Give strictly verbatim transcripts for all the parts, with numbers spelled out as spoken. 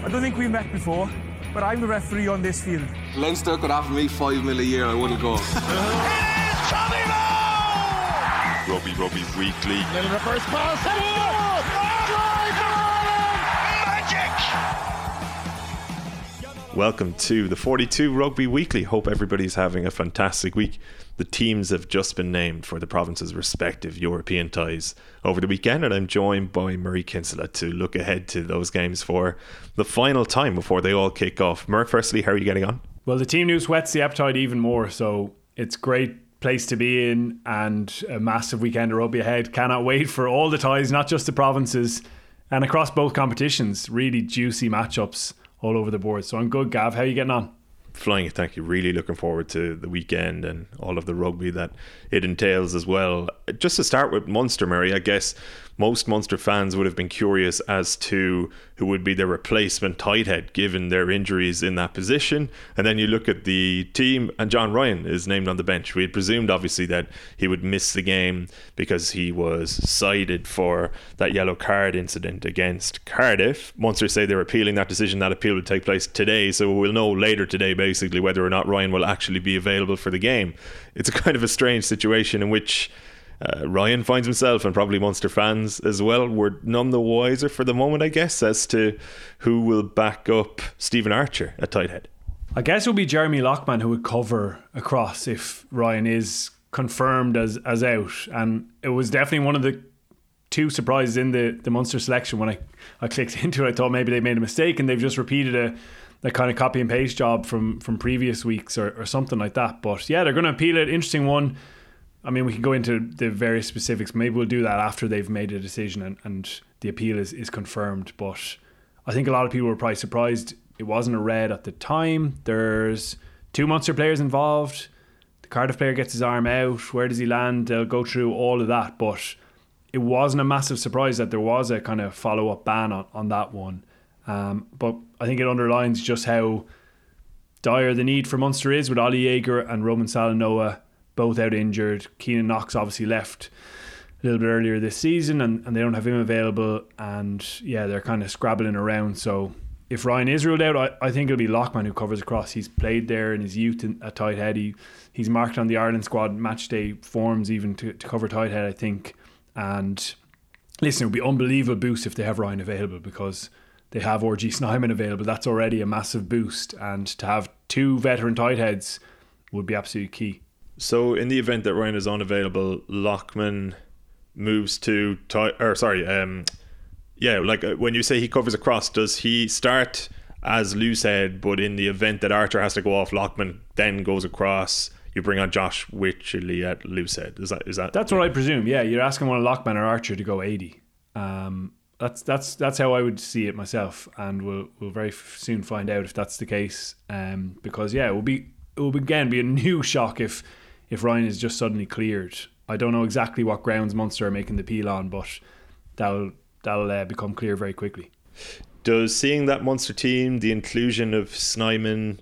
I don't think we've met before, but I'm the referee on this field. Leinster could offer me five mil a year, I wouldn't go. It is Tommy Moe! Rugby Rugby Weekly. Little reverse pass. Oh, Magic! Welcome to the forty-two Rugby Weekly. Hope everybody's having a fantastic week. The teams have just been named for the province's respective European ties over the weekend, and I'm joined by Murray Kinsella to look ahead to those games for the final time before they all kick off. Murray, firstly, how are you getting on? Well, the team news whets the appetite even more, so it's a great place to be in and a massive weekend of rugby ahead. Cannot wait for all the ties, not just the provinces, and across both competitions. Really juicy matchups all over the board. So I'm good, Gav. How are you getting on? Flying it, thank you. Really looking forward to the weekend and all of the rugby that it entails as well. Just to start with Munster, Murray, I guess most Munster fans would have been curious as to who would be their replacement tight head given their injuries in that position. And then you look at the team and John Ryan is named on the bench. We had presumed obviously that he would miss the game because he was cited for that yellow card incident against Cardiff. Munster say they're appealing that decision. That appeal would take place today, so we'll know later today basically whether or not Ryan will actually be available for the game. It's a kind of a strange situation in which Uh, Ryan finds himself, and probably Munster fans as well, were none the wiser for the moment, I guess, as to who will back up Stephen Archer at tight head. I guess it would be Jeremy Loughman who would cover across if Ryan is confirmed as, as out. And it was definitely one of the two surprises in the, the Munster selection. When I, I clicked into it, I thought maybe they made a mistake and they've just repeated a, a kind of copy and paste job from, from previous weeks or, or something like that. But yeah, they're going to appeal it. Interesting one. I mean, we can go into the various specifics. Maybe we'll do that after they've made a decision and, and the appeal is, is confirmed. But I think a lot of people were probably surprised it wasn't a red at the time. There's two Munster players involved. The Cardiff player gets his arm out. Where does he land? They'll go through all of that. But it wasn't a massive surprise that there was a kind of follow-up ban on, on that one. Um, but I think it underlines just how dire the need for Munster is with Ollie Jaeger and Roman Salanoa both out injured. Keenan Knox obviously left a little bit earlier this season and, and they don't have him available, and yeah, they're kind of scrabbling around. So if Ryan is ruled out, I, I think it'll be Loughman who covers across. He's played there in his youth in, at tight head. He, he's marked on the Ireland squad match day forms even to, to cover tight head, I think. And listen, it would be unbelievable boost if they have Ryan available, because they have R G Snyman available. That's already a massive boost, and to have two veteran tight heads would be absolutely key. So in the event that Ryan is unavailable, Loughman moves to tight, or sorry, um, yeah, like when you say he covers across, does he start as loosehead, but in the event that Archer has to go off, Loughman then goes across, you bring on Josh Wycherley at loosehead? Is that is that? That's what I presume. Yeah, you're asking one of Loughman or Archer to go eighty. Um, that's that's that's how I would see it myself, and we'll we'll very soon find out if that's the case. Um, because yeah, it will be it will again be a new shock if. If Ryan is just suddenly cleared. I don't know exactly what grounds Munster are making the appeal on, but that'll that'll uh, become clear very quickly. Does seeing that Munster team, the inclusion of Snyman,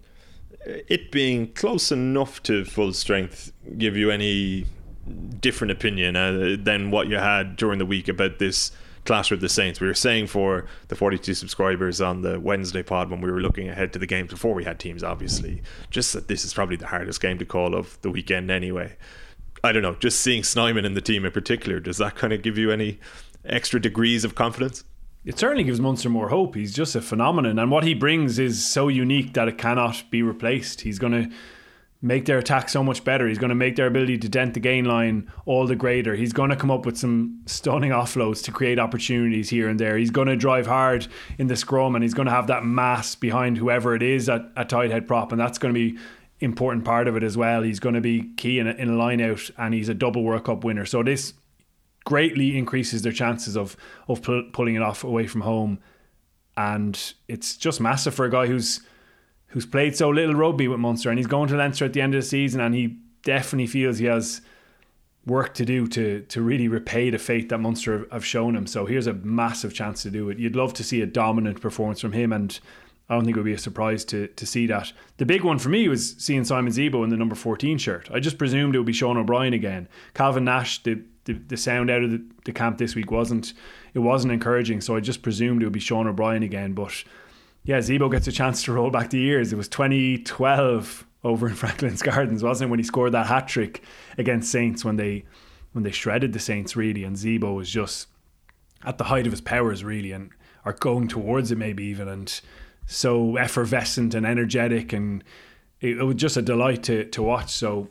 it being close enough to full strength, give you any different opinion uh, than what you had during the week about this clash with the Saints? We were saying for the forty-two subscribers on the Wednesday pod when we were looking ahead to the games before we had teams, obviously, just that this is probably the hardest game to call of the weekend anyway. I don't know, just seeing Snyman in the team in particular, does that kind of give you any extra degrees of confidence? It certainly gives Munster more hope. He's just a phenomenon, and what he brings is so unique that it cannot be replaced. He's going to make their attack so much better. He's going to make their ability to dent the gain line all the greater. He's going to come up with some stunning offloads to create opportunities here and there. He's going to drive hard in the scrum, and he's going to have that mass behind whoever it is at, at tight head prop, and that's going to be important part of it as well. He's going to be key in a, in a line out, and he's a double World Cup winner. So this greatly increases their chances of, of pull, pulling it off away from home. And it's just massive for a guy who's who's played so little rugby with Munster, and he's going to Leinster at the end of the season, and he definitely feels he has work to do to to really repay the faith that Munster have shown him. So here's a massive chance to do it. You'd love to see a dominant performance from him, and I don't think it would be a surprise to to see that. The big one for me was seeing Simon Zebo in the number fourteen shirt. I just presumed it would be Sean O'Brien again. Calvin Nash, the the, the sound out of the, the camp this week wasn't it wasn't encouraging, so I just presumed it would be Sean O'Brien again. But Yeah, Zebo gets a chance to roll back the years. It was twenty twelve over in Franklin's Gardens, wasn't it, when he scored that hat-trick against Saints when they when they shredded the Saints, really, and Zebo was just at the height of his powers, really, and are going towards it maybe even, and so effervescent and energetic, and it, it was just a delight to, to watch. So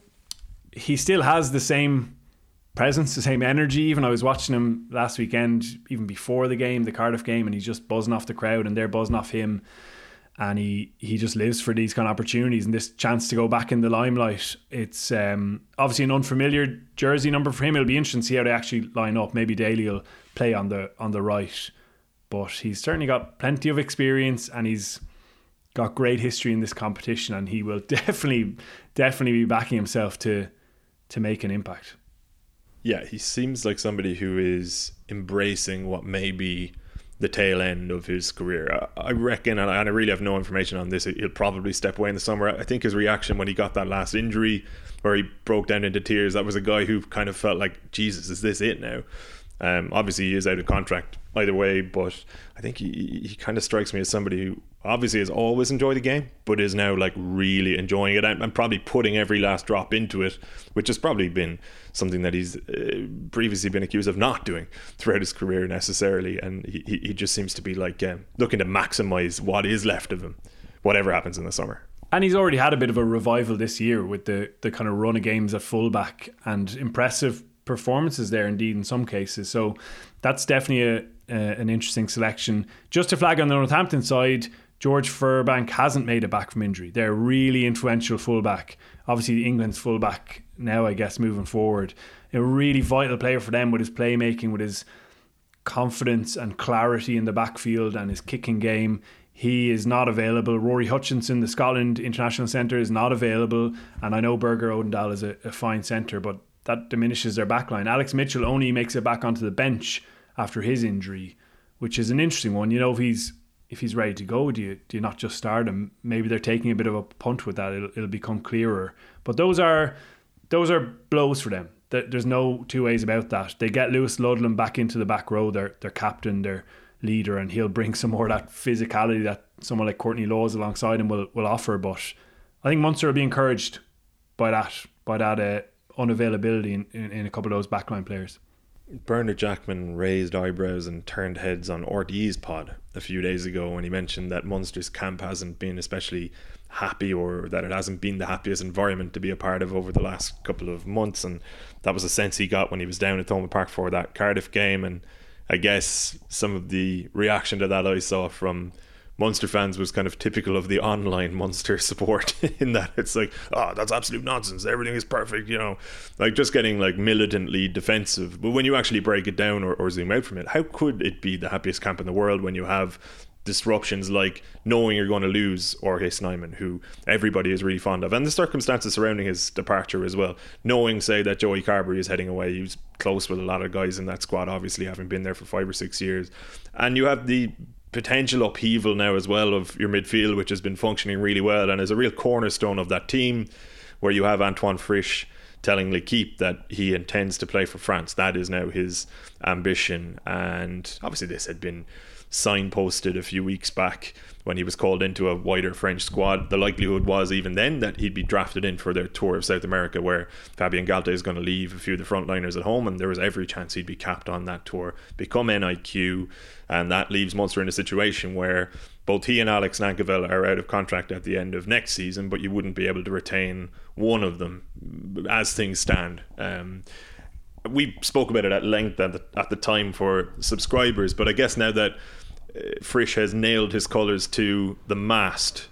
he still has the same presence, the same energy. Even I was watching him last weekend, even before the game, the Cardiff game, and he's just buzzing off the crowd and they're buzzing off him, and he he just lives for these kind of opportunities and this chance to go back in the limelight. It's um, obviously an unfamiliar jersey number for him. It'll be interesting to see how they actually line up. Maybe Daly will play on the on the right, but he's certainly got plenty of experience and he's got great history in this competition, and he will definitely definitely be backing himself to to make an impact. Yeah, he seems like somebody who is embracing what may be the tail end of his career. I reckon, and I really have no information on this, he'll probably step away in the summer. I think his reaction when he got that last injury where he broke down into tears, that was a guy who kind of felt like, Jesus, is this it now? Um, obviously he is out of contract either way, but I think he, he kind of strikes me as somebody who obviously has always enjoyed the game, but is now like really enjoying it and, and probably putting every last drop into it, which has probably been something that he's uh, previously been accused of not doing throughout his career necessarily. And he, he just seems to be like um, looking to maximise what is left of him, whatever happens in the summer. And he's already had a bit of a revival this year with the, the kind of run of games at fullback and impressive performances there indeed in some cases. So that's definitely a, uh, an interesting selection. Just to flag on the Northampton side, George Furbank hasn't made it back from injury. They're a really influential fullback. Obviously England's fullback now, I guess, moving forward. A really vital player for them with his playmaking, with his confidence and clarity in the backfield and his kicking game. He is not available. Rory Hutchinson, the Scotland International Centre, is not available. And I know Berger Odendal is a, a fine centre, but that diminishes their backline. Alex Mitchell only makes it back onto the bench after his injury, which is an interesting one. You know, if he's if he's ready to go, do you do you not just start him? Maybe they're taking a bit of a punt with that. It'll, it'll become clearer. But those are those are blows for them. There's no two ways about that. They get Lewis Ludlam back into the back row, their their captain, their leader, and he'll bring some more of that physicality that someone like Courtney Laws alongside him will, will offer. But I think Munster will be encouraged by that by that uh, unavailability in, in, in a couple of those backline players. Bernard Jackman raised eyebrows and turned heads on R T E's pod a few days ago when he mentioned that Munster's camp hasn't been especially happy, or that it hasn't been the happiest environment to be a part of over the last couple of months, and that was a sense he got when he was down at Thomond Park for that Cardiff game. And I guess some of the reaction to that I saw from Munster fans was kind of typical of the online Munster support, in that it's like, oh, that's absolute nonsense, everything is perfect, you know, like just getting like militantly defensive. But when you actually break it down or, or zoom out from it, how could it be the happiest camp in the world when you have disruptions like knowing you're going to lose Jorge Snyman, who everybody is really fond of, and the circumstances surrounding his departure as well, knowing, say, that Joey Carberry is heading away. He was close with a lot of guys in that squad, obviously having been there for five or six years, and you have the potential upheaval now as well of your midfield, which has been functioning really well and is a real cornerstone of that team, where you have Antoine Frisch telling L'Équipe that he intends to play for France. That is now his ambition, and obviously this had been signposted a few weeks back when he was called into a wider French squad. The likelihood was even then that he'd be drafted in for their tour of South America, where Fabien Galtey is going to leave a few of the frontliners at home, and there was every chance he'd be capped on that tour, become N I Q, and that leaves Munster in a situation where both he and Alex Nankivell are out of contract at the end of next season, but you wouldn't be able to retain one of them as things stand. Um, we spoke about it at length at the, at the time for subscribers, but I guess now that Frisch has nailed his colours to the mast,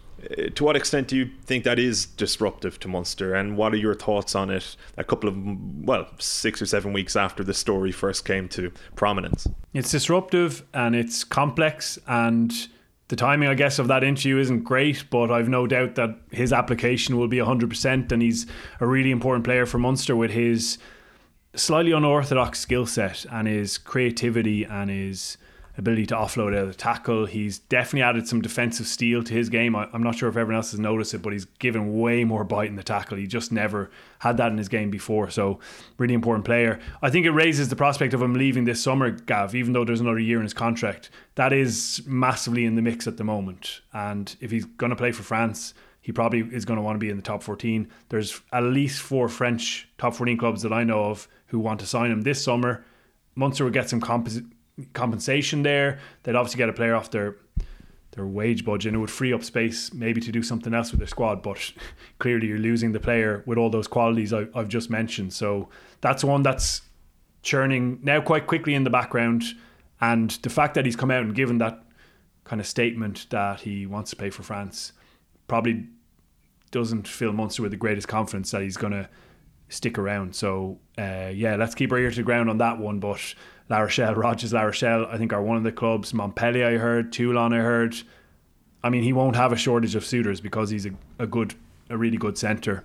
to what extent do you think that is disruptive to Munster, and what are your thoughts on it a couple of, well, six or seven weeks after the story first came to prominence? It's disruptive and it's complex, and the timing, I guess, of that interview isn't great, but I've no doubt that his application will be one hundred percent, and he's a really important player for Munster with his slightly unorthodox skill set and his creativity and his ability to offload out of the tackle. He's definitely added some defensive steel to his game. I, I'm not sure if everyone else has noticed it, but he's given way more bite in the tackle. He just never had that in his game before. So really important player. I think it raises the prospect of him leaving this summer, Gav, even though there's another year in his contract. That is massively in the mix at the moment. And if he's going to play for France, he probably is going to want to be in the top fourteen. There's at least four French top fourteen clubs that I know of who want to sign him this summer. Munster would get some compos- compensation there. They'd obviously get a player off their their wage budget, and it would free up space maybe to do something else with their squad. But clearly you're losing the player with all those qualities I, I've just mentioned. So that's one that's churning now quite quickly in the background. And the fact that he's come out and given that kind of statement that he wants to play for France probably doesn't fill Munster with the greatest confidence that he's going to stick around. So uh, yeah, let's keep our ear to the ground on that one. But La Rochelle, Rogers La Rochelle, I think are one of the clubs. Montpellier, I heard. Toulon, I heard. I mean, he won't have a shortage of suitors because he's a, a good, a really good centre.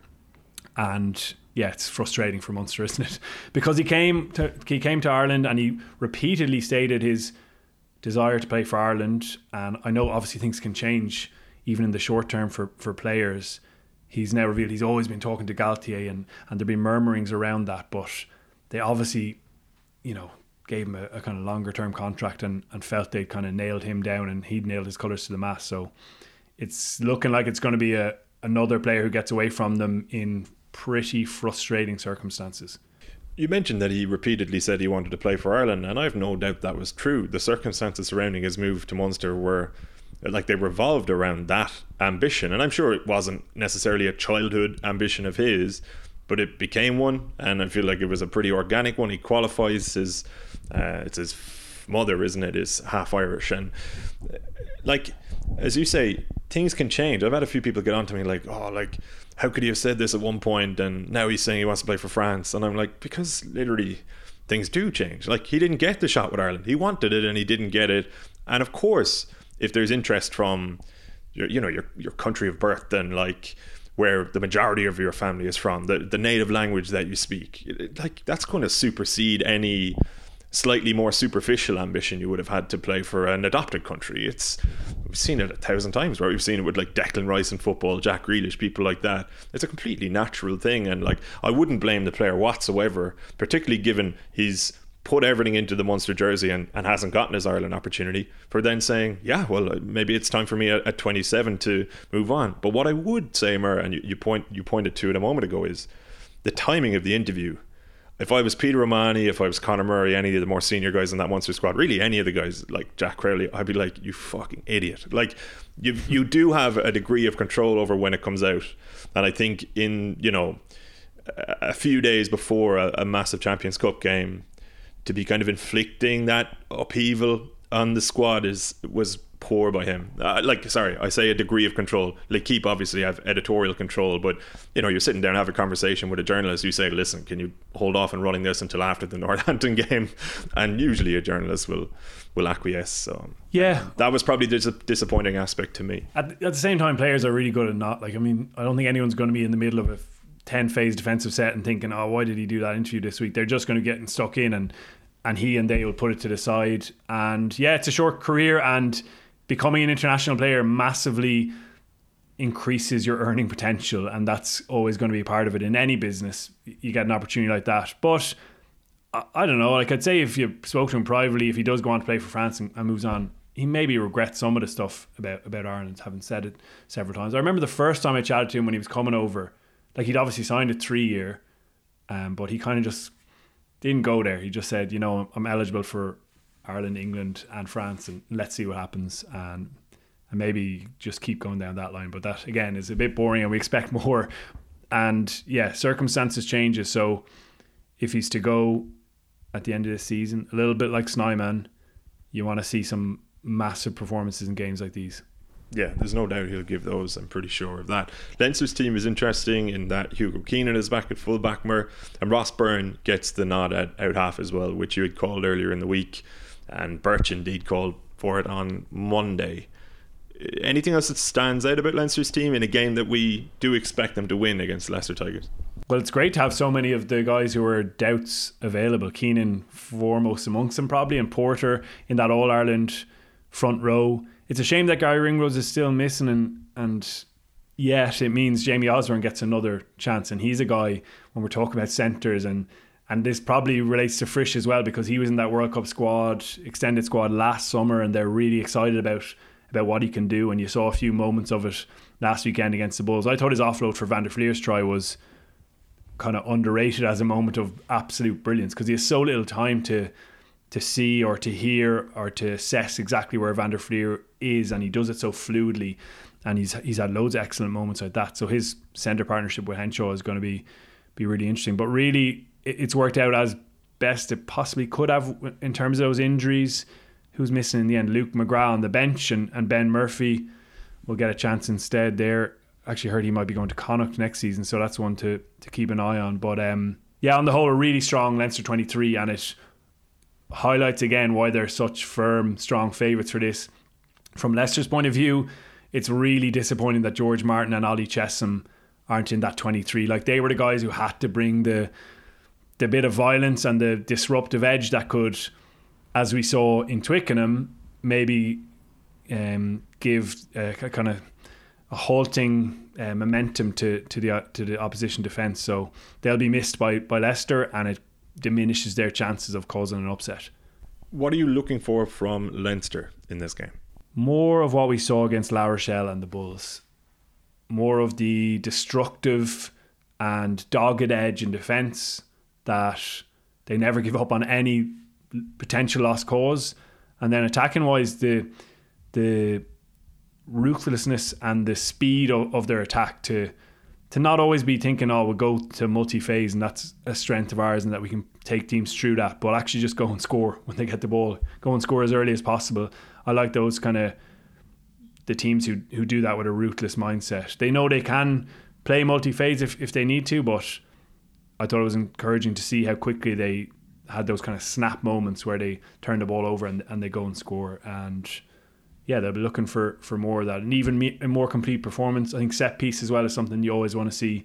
And yeah, it's frustrating for Munster, isn't it? Because he came to he came to Ireland and he repeatedly stated his desire to play for Ireland. And I know obviously things can change even in the short term for, for players. He's now revealed he's always been talking to Galtier, and, and there've been murmurings around that, but they obviously, you know, gave him a, a kind of longer term contract and, and felt they'd kind of nailed him down and he'd nailed his colours to the mast. So it's looking like it's going to be a another player who gets away from them in pretty frustrating circumstances. You mentioned that he repeatedly said he wanted to play for Ireland, and I have no doubt that was true. The circumstances surrounding his move to Munster were like they revolved around that ambition, and I'm sure it wasn't necessarily a childhood ambition of his, but it became one, and I feel like it was a pretty organic one. He qualifies his uh, it's his mother, isn't it, is half Irish, and like as you say, things can change. I've had a few people get on to me like, oh, like how could he have said this at one point and now he's saying he wants to play for France? And I'm like, because literally things do change. Like, he didn't get the shot with Ireland. He wanted it and he didn't get it. And of course, if there's interest from your, you know, your your country of birth, then like where the majority of your family is from, the the native language that you speak, like that's going to supersede any slightly more superficial ambition you would have had to play for an adopted country. It's we've seen it a thousand times where we've seen it with like Declan Rice in football, Jack Grealish, people like that. It's a completely natural thing, and like I wouldn't blame the player whatsoever, particularly given he's put everything into the Munster jersey and, and hasn't gotten his Ireland opportunity, for then saying, yeah, well, maybe it's time for me at, at twenty-seven to move on. But what I would say, Mer, and you, you point you pointed to it a moment ago, is the timing of the interview. If I was Peter O'Mahony, if I was Conor Murray, any of the more senior guys in that Munster squad, really any of the guys like Jack Crowley, I'd be like, you fucking idiot. Like, you you do have a degree of control over when it comes out. And I think in, you know, a few days before a, a massive Champions Cup game, to be kind of inflicting that upheaval on the squad is was poor by him. Uh, like, sorry, I say a degree of control. L'Équipe obviously have editorial control, but you know, you're sitting down and have a conversation with a journalist. You say, listen, can you hold off on running this until after the Northampton game? And usually a journalist will will acquiesce. So yeah, that was probably the dis- disappointing aspect to me. At, at the same time, players are really good at not, like, I mean, I don't think anyone's going to be in the middle of a ten phase defensive set and thinking, oh, why did he do that interview this week? They're just going to get stuck in, and and he and they will put it to the side. And yeah, it's a short career, and becoming an international player massively increases your earning potential, and that's always going to be a part of it in any business. You get an opportunity like that. But I, I don't know, like I'd say if you spoke to him privately, if he does go on to play for France and, and moves on, he maybe regrets some of the stuff about, about Ireland, having said it several times. I remember the first time I chatted to him when he was coming over, like he'd obviously signed a three year, um, but he kind of just didn't go there. He just said, you know, I'm eligible for Ireland, England and France, and let's see what happens, and and maybe just keep going down that line. But that again is a bit boring and we expect more. And yeah, circumstances changes, so if he's to go at the end of the season, a little bit like Snyman, you want to see some massive performances in games like these. Yeah, there's no doubt he'll give those. I'm pretty sure of that. Leinster's team is interesting in that Hugo Keenan is back at fullback, Mer, and Ross Byrne gets the nod at out half as well, which you had called earlier in the week, and Birch indeed called for it on Monday. Anything else that stands out about Leinster's team in a game that we do expect them to win against Leicester Tigers? Well, it's great to have so many of the guys who are doubts available. Keenan foremost amongst them probably, and Porter in that All-Ireland front row. It's a shame that Gary Ringrose is still missing, and, and yet it means Jamie Osborne gets another chance. And he's a guy, when we're talking about centres, and, and this probably relates to Frisch as well, because he was in that World Cup squad, extended squad last summer, and they're really excited about, about what he can do. And you saw a few moments of it last weekend against the Bulls. I thought his offload for Van der Fleer's try was kind of underrated as a moment of absolute brilliance, because he has so little time to to see or to hear or to assess exactly where Van der Fleer is, and he does it so fluidly, and he's he's had loads of excellent moments like that. So his centre partnership with Henshaw is going to be be really interesting. But really, it's worked out as best it possibly could have in terms of those injuries. Who's missing in the end? Luke McGrath on the bench, and, and Ben Murphy will get a chance instead there. Actually heard he might be going to Connacht next season, so that's one to, to keep an eye on. But um, yeah, on the whole, a really strong Leinster twenty-three, and it highlights again why they're such firm, strong favourites for this. From Leicester's point of view, it's really disappointing that George Martin and Ollie Chessum aren't in that twenty-three. Like, they were the guys who had to bring the the bit of violence and the disruptive edge that could, as we saw in Twickenham, maybe um, give a, a kind of a halting uh, momentum to to the uh, to the opposition defence. So they'll be missed by, by Leicester, and it diminishes their chances of causing an upset. What are you looking for from Leinster in this game? More of what we saw against La Rochelle and the Bulls. More of the destructive and dogged edge in defence, that they never give up on any potential lost cause. And then attacking wise, the the ruthlessness and the speed of, of their attack to to not always be thinking, oh, we'll go to multi-phase and that's a strength of ours and that we can take teams through that, but actually just go and score when they get the ball, go and score as early as possible. I like those kind of the teams who who do that with a ruthless mindset. They know they can play multi-phase if, if they need to, but I thought it was encouraging to see how quickly they had those kind of snap moments where they turn the ball over and, and they go and score. And yeah, they'll be looking for, for more of that, and even me, a more complete performance. I think set piece as well is something you always want to see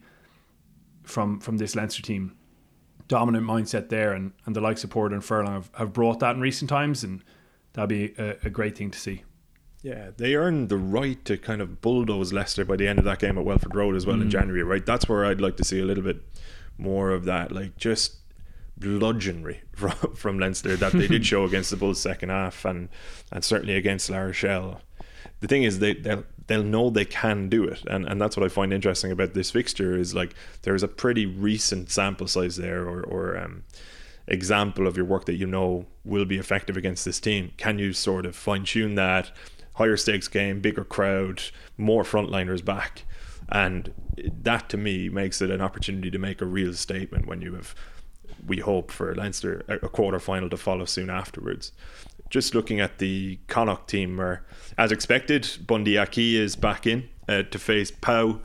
from from this Leinster team. Dominant mindset there, and, and the likes of Porter and Furlong have, have brought that in recent times, and that'll be a, a great thing to see. Yeah, they earned the right to kind of bulldoze Leicester by the end of that game at Welford Road as well mm. in January, right? That's where I'd like to see a little bit more of that, like just bludgeonry from, from Leinster that they did show against the Bulls second half, and and certainly against La Rochelle. The thing is, they they'll, they'll know they can do it, and and that's what I find interesting about this fixture is like there's a pretty recent sample size there, or or um, example of your work that you know will be effective against this team. Can you sort of fine tune that? Higher stakes game, bigger crowd, more frontliners back, and that to me makes it an opportunity to make a real statement when you have, we hope for Leinster, a quarter final to follow soon afterwards. Just looking at the Connacht team, where, as expected, Bundy Aki is back in uh, to face Pau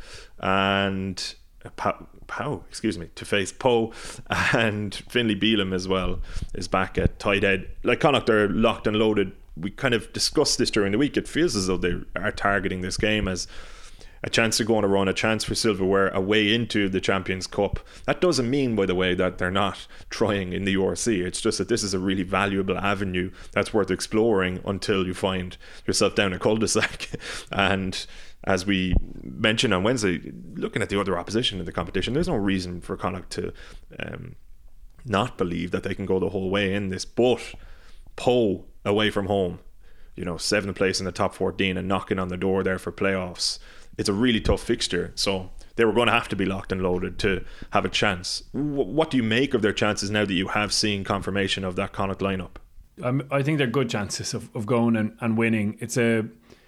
and uh, Pau, Pau, excuse me, to face Poe, and Finlay Bealham as well is back at tight head. Like, Connacht are locked and loaded. We kind of discussed this during the week. It feels as though they are targeting this game as a chance to go on a run, a chance for silverware, a way into the Champions Cup. That doesn't mean, by the way, that they're not trying in the U R C. It's just that this is a really valuable avenue that's worth exploring until you find yourself down a cul-de-sac. And as we mentioned on Wednesday, looking at the other opposition in the competition, there's no reason for Connacht to um, not believe that they can go the whole way in this. But Poe away from home, you know, seventh place in the top fourteen and knocking on the door there for playoffs. It's a really tough fixture, so they were going to have to be locked and loaded to have a chance. What do you make of their chances now that you have seen confirmation of that Connacht lineup? Um, I think they're good chances of, of going and, and winning. It's a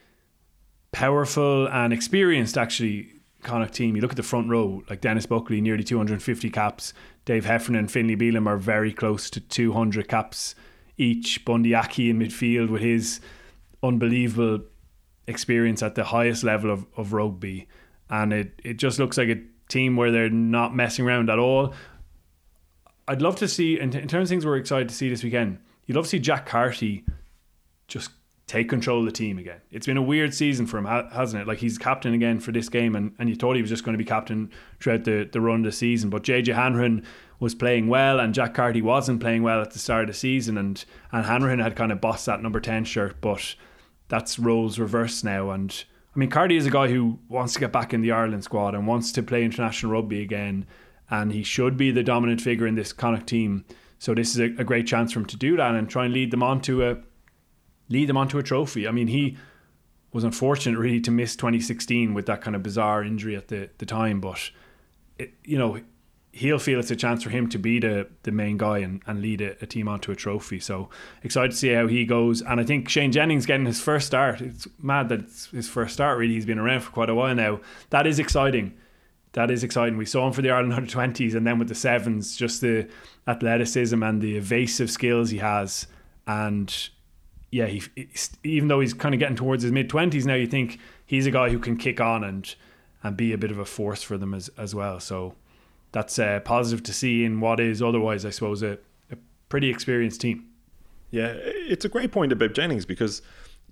powerful and experienced, actually, Connacht team. You look at the front row, like Dennis Buckley, nearly two hundred fifty caps. Dave Heffernan and Finlay Bealham are very close to two hundred caps each. Bundy Aki in midfield with his unbelievable experience at the highest level of, of rugby, and it, it just looks like a team where they're not messing around at all. I'd love to see, in, in terms of things we're excited to see this weekend, you'd love to see Jack Carty just take control of the team again. It's been a weird season for him, hasn't it? Like, he's captain again for this game, and, and you thought he was just going to be captain throughout the, the run of the season. But J J Hanrahan was playing well, and Jack Carty wasn't playing well at the start of the season, and, and Hanrahan had kind of bossed that number ten shirt, but that's roles reversed now. And I mean, Carty is a guy who wants to get back in the Ireland squad and wants to play international rugby again, and he should be the dominant figure in this Connacht team. So this is a, a great chance for him to do that and try and lead them on to a lead them onto a trophy. I mean, he was unfortunate really to miss twenty sixteen with that kind of bizarre injury at the, the time, but it, you know, he'll feel it's a chance for him to be the, the main guy and, and lead a, a team onto a trophy. So excited to see how he goes. And I think Shane Jennings getting his first start. It's mad that it's his first start really. He's been around for quite a while now. That is exciting. That is exciting. We saw him for the Ireland under twenties, and then with the sevens, just the athleticism and the evasive skills he has. And yeah, he, even though he's kind of getting towards his mid-twenties now, you think he's a guy who can kick on and and be a bit of a force for them as, as well. So that's uh, positive to see in what is otherwise, I suppose, a, a pretty experienced team. Yeah, it's a great point about Jennings, because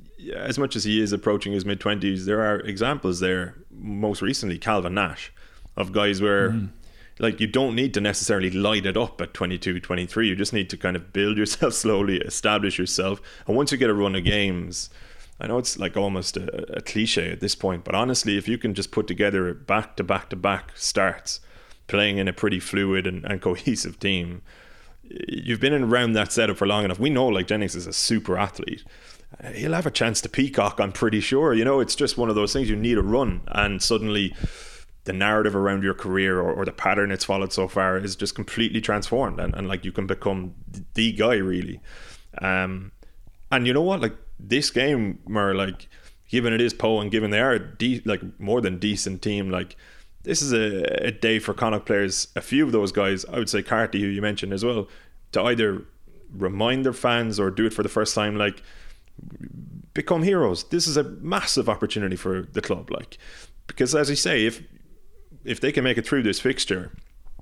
as much as he is approaching his mid-twenties, there are examples there, most recently Calvin Nash, of guys where mm. like, you don't need to necessarily light it up at twenty-two, twenty-three. You just need to kind of build yourself slowly, establish yourself, and once you get a run of games, I know it's like almost a, a cliche at this point, but honestly, if you can just put together back to back to back starts, playing in a pretty fluid and, and cohesive team, you've been in around that setup for long enough. We know, like, Jennings is a super athlete. He'll have a chance to peacock, I'm pretty sure. You know, it's just one of those things. You need a run, and suddenly the narrative around your career, or, or the pattern it's followed so far, is just completely transformed, and, and like, you can become the guy, really. Um, and you know what? Like, this game, Mer, like, given it is Poe, and given they are a de- like more than decent team, like, this is a, a day for Connacht players. A few of those guys, I would say Carty, who you mentioned as well, to either remind their fans or do it for the first time, like, become heroes. This is a massive opportunity for the club, like, because as you say, if if they can make it through this fixture,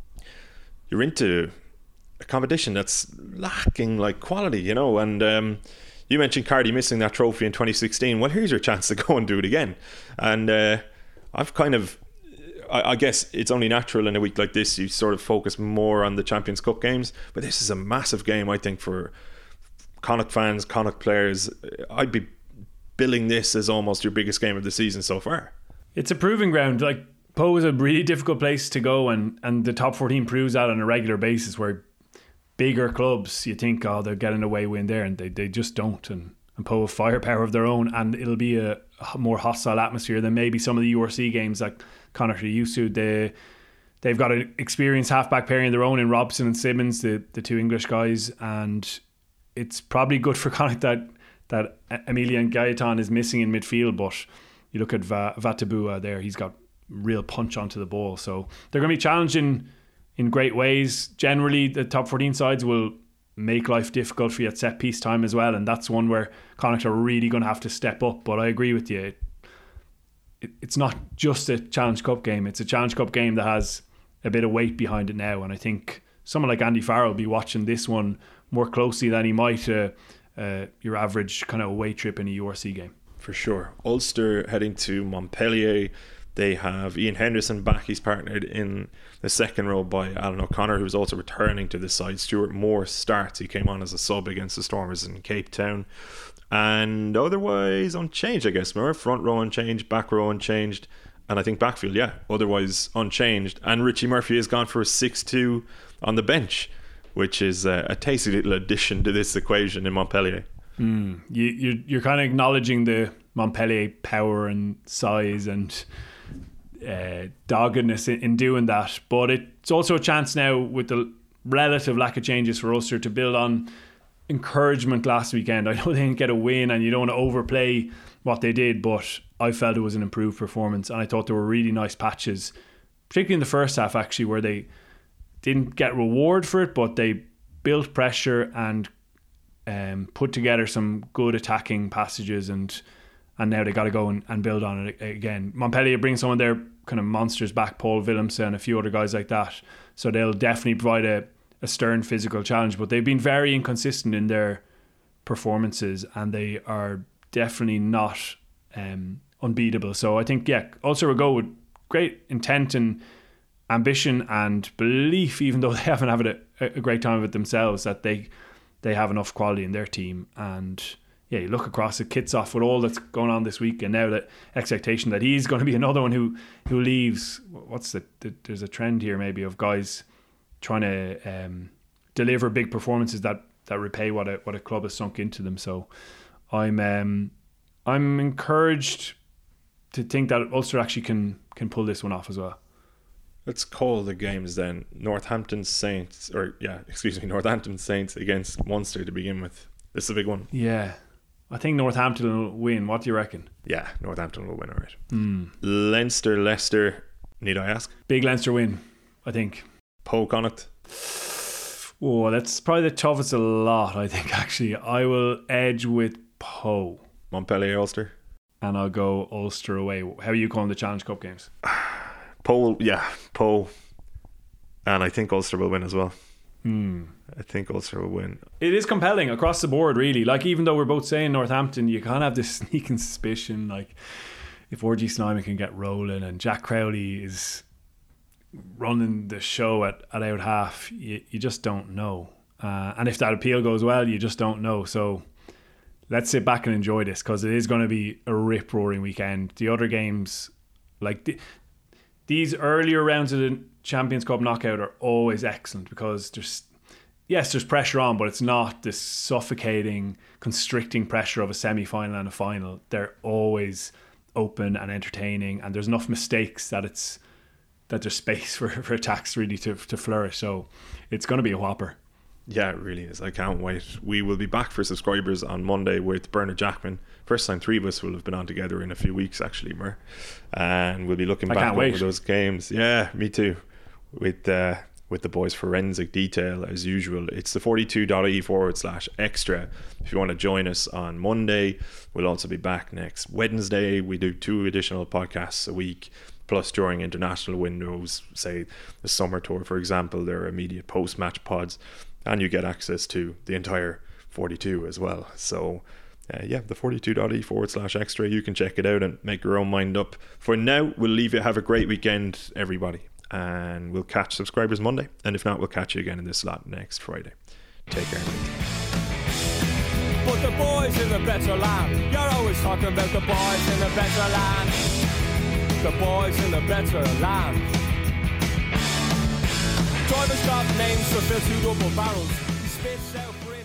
you're into a competition that's lacking, like, quality, you know. And um, you mentioned Carty missing that trophy in twenty sixteen. Well, here's your chance to go and do it again. And uh, I've kind of, I, I guess it's only natural in a week like this, you sort of focus more on the Champions Cup games, but this is a massive game, I think, for Connacht fans, Connacht players. I'd be billing this as almost your biggest game of the season so far. It's a proving ground. Like, Poe is a really difficult place to go, and, and the top fourteen proves that on a regular basis, where bigger clubs, you think, oh, they're getting a away win there, and they, they just don't. And, and Poe have firepower of their own, and it'll be a, a more hostile atmosphere than maybe some of the U R C games that Connacht are used to. They, they've got an experienced halfback pairing of their own in Robson and Simmons, the, the two English guys, and it's probably good for Connacht that that Emilian Gaetan is missing in midfield, but you look at Va- Vatabua there, he's got real punch onto the ball. So they're going to be challenging in great ways. Generally, the top fourteen sides will make life difficult for you at set piece time as well, and that's one where Connacht are really going to have to step up. But I agree with you, it, it, it's not just a Challenge Cup game, it's a Challenge Cup game that has a bit of weight behind it now, and I think someone like Andy Farrell will be watching this one more closely than he might uh, uh, your average kind of away trip in a U R C game. For sure. Ulster heading to Montpellier. They have Ian Henderson back. He's partnered in the second row by Alan O'Connor, who's also returning to the side. Stuart Moore starts. He came on as a sub against the Stormers in Cape Town. And otherwise unchanged, I guess. More front row unchanged, back row unchanged, and I think backfield, yeah, otherwise unchanged. And Richie Murphy has gone for a six two on the bench, which is a, a tasty little addition to this equation in Montpellier. Mm, you, you're, you're kind of acknowledging the Montpellier power and size and uh, doggedness in, in doing that, but it's also a chance now, with the relative lack of changes for Ulster, to build on encouragement last weekend. I know they didn't get a win and you don't want to overplay what they did, but I felt it was an improved performance, and I thought there were really nice patches, particularly in the first half actually, where they didn't get reward for it, but they built pressure and um, put together some good attacking passages, and and now they got to go and, and build on it again. Montpellier brings some of their kind of monsters back, Paul Willemse and a few other guys like that, so they'll definitely provide a, a stern physical challenge, but they've been very inconsistent in their performances, and they are definitely not um, unbeatable. So I think, yeah, Ulster will go with great intent and ambition and belief, even though they haven't had a, a great time of it themselves, that they they have enough quality in their team. And yeah, you look across at Kitshoff with all that's going on this week, and now that expectation that he's going to be another one who who leaves. What's the, the there's a trend here maybe of guys trying to um, deliver big performances that, that repay what a what a club has sunk into them. So I'm um, I'm encouraged to think that Ulster actually can can pull this one off as well. Let's call the games then. Northampton Saints, or yeah, excuse me, Northampton Saints against Munster to begin with. This is a big one. Yeah. I think Northampton will win. What do you reckon? Yeah, Northampton will win, all right. Mm. Leinster, Leicester, need I ask? Big Leinster win, I think. Poe Connacht. Oh, that's probably the toughest a lot, I think, actually. I will edge with Poe. Montpellier, Ulster. And I'll go Ulster away. How are you calling the Challenge Cup games? Poe, yeah, Poe. And I think Ulster will win as well. Hmm. I think Ulster will win. It is compelling across the board, really. Like, even though we're both saying Northampton, you kind of have this sneaking suspicion, like, if R G Snyman can get rolling and Jack Crowley is running the show at, at out half, you, you just don't know. Uh, and if that appeal goes well, you just don't know. So let's sit back and enjoy this, because it is going to be a rip-roaring weekend. The other games, like the, these earlier rounds of the Champions Cup knockout are always excellent, because there's yes, there's pressure on, but it's not this suffocating, constricting pressure of a semi-final and a final. They're always open and entertaining, and there's enough mistakes that it's that there's space for, for attacks really to to flourish. So it's going to be a whopper. Yeah, it really is. I can't wait. We will be back for subscribers on Monday with Bernard Jackman. First time three of us will have been on together in a few weeks, actually, Mer. And we'll be looking I back can't over wait. those games. Yeah, me too. With uh, with the boys' forensic detail as usual. It's the forty-two.ie forward slash extra. If you want to join us on Monday, we'll also be back next Wednesday. We do two additional podcasts a week. Plus, during international windows, say the summer tour, for example, there are immediate post-match pods. And you get access to the entire forty-two as well. So, uh, yeah, the forty-two.ie forward slash extra. You can check it out and make your own mind up. For now, we'll leave you. Have a great weekend, everybody. And we'll catch subscribers Monday. And if not, we'll catch you again in this slot next Friday. Take care. But the boys in the better land. You're always talking about the boys in the better land. The boys in the better land. Drivers got names to fill two double barrels. He spits out